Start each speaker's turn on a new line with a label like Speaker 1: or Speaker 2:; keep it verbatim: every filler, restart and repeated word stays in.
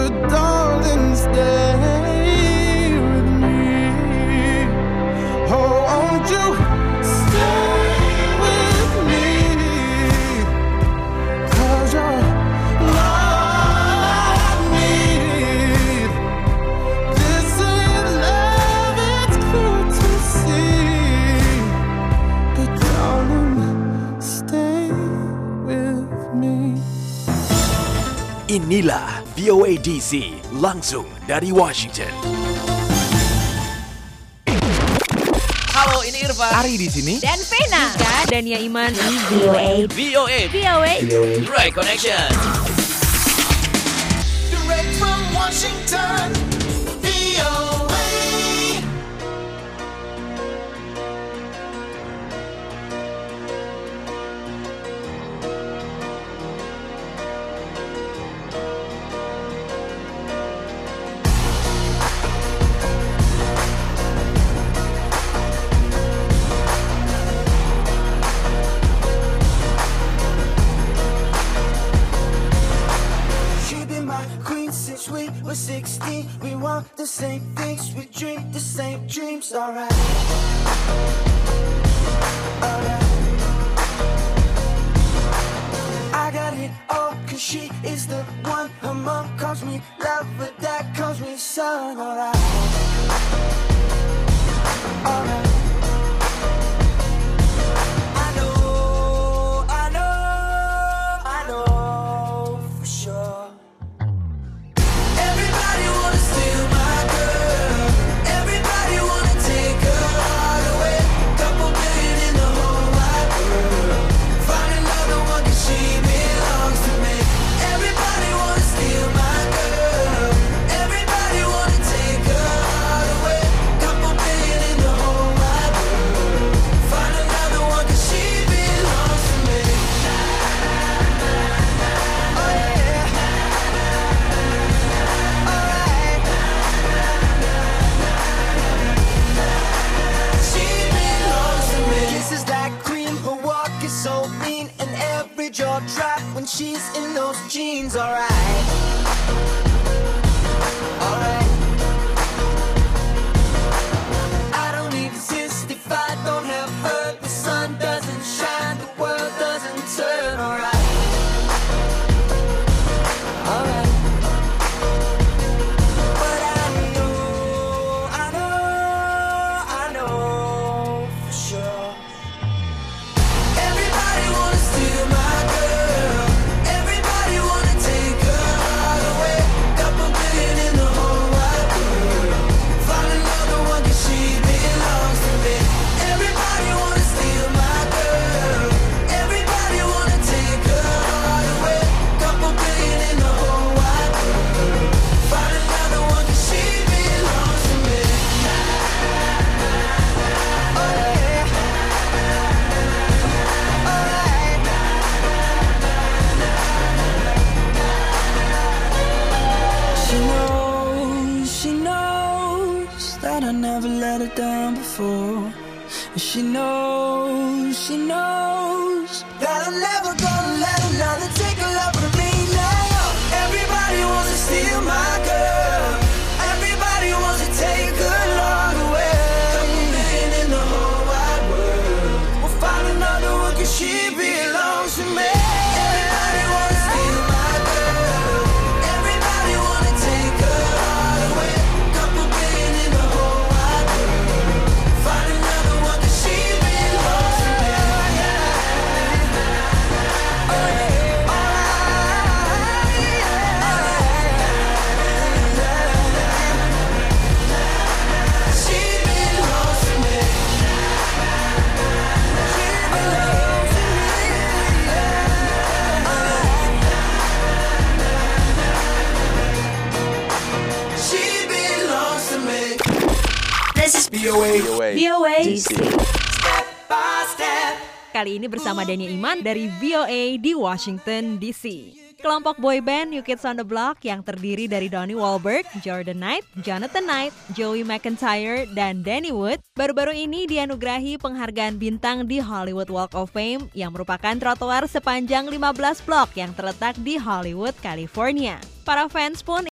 Speaker 1: but darling, stay with me. Oh, won't you stay with me? 'Cause you're all I need. This is love, it's clear to see. But darling, stay with me.
Speaker 2: Inilah V O A D C langsung dari Washington.
Speaker 3: Halo, ini Irfan.
Speaker 4: Ari di sini.
Speaker 5: Dan Vena. Juga Dania Iman.
Speaker 6: V O A.
Speaker 3: V O A.
Speaker 5: V O A.
Speaker 3: Right Connection.
Speaker 1: Direct from Washington, V O A. She been my queen since we were sixteen. We want the same things, we dream the same dreams. Alright, alright. I got it all, cause she is the one. Her mom calls me love, but dad calls me son. Alright, alright. I know, I know, I know for sure. Everybody wanna steal my girl. Everybody wanna take her heart away. Couple million in the whole wide world. Find another one 'cause she belongs to me. Everybody wanna steal my girl. Everybody wanna take her heart away. Couple million in the whole wide world. Find another one 'cause she belongs to me. Oh yeah. Alright. She belongs to me. Kisses like cream, her walk is so mean, and every jaw drop when she's in those jeans. Alright, alright. I don't exist if I don't have her. The sun doesn't shine, the world doesn't turn. Alright, alright. But I know, I know, I know for sure. Everybody wanna steal my girl. Everybody wanna take her heart away. Couple million in the whole wide world. Find another one 'cause she belongs to me. Everybody wanna steal my girl. Everybody wanna take her heart away. Couple billion in the whole wide world. Find another one 'cause she belongs to me. Oh yeah. Alright. She knows, she knows that I never let her down before. And she knows, she knows that I'm never gonna let another take a love from me now. Everybody wants to steal my girl. Everybody wants to take her love away. Couple million in the whole wide world. We'll find another one 'cause she belongs to me. Everybody wants to steal my girl. Everybody wanna take her heart away. Couple billion in the whole wide world. Find another one 'cause she belongs to me. Oh yeah. Alright. She belongs to me. She belongs to me. She belongs to me.
Speaker 5: This is
Speaker 2: V O A.
Speaker 5: V O A.
Speaker 1: Step by step.
Speaker 5: Kali ini bersama Dania Iman dari V O A di Washington D C. Kelompok boyband New Kids on the Block yang terdiri dari Donnie Wahlberg, Jordan Knight, Jonathan Knight, Joey McIntyre, dan Danny Wood baru-baru ini dianugerahi penghargaan bintang di Hollywood Walk of Fame yang merupakan trotoar sepanjang lima belas blok yang terletak di Hollywood, California. Para fans pun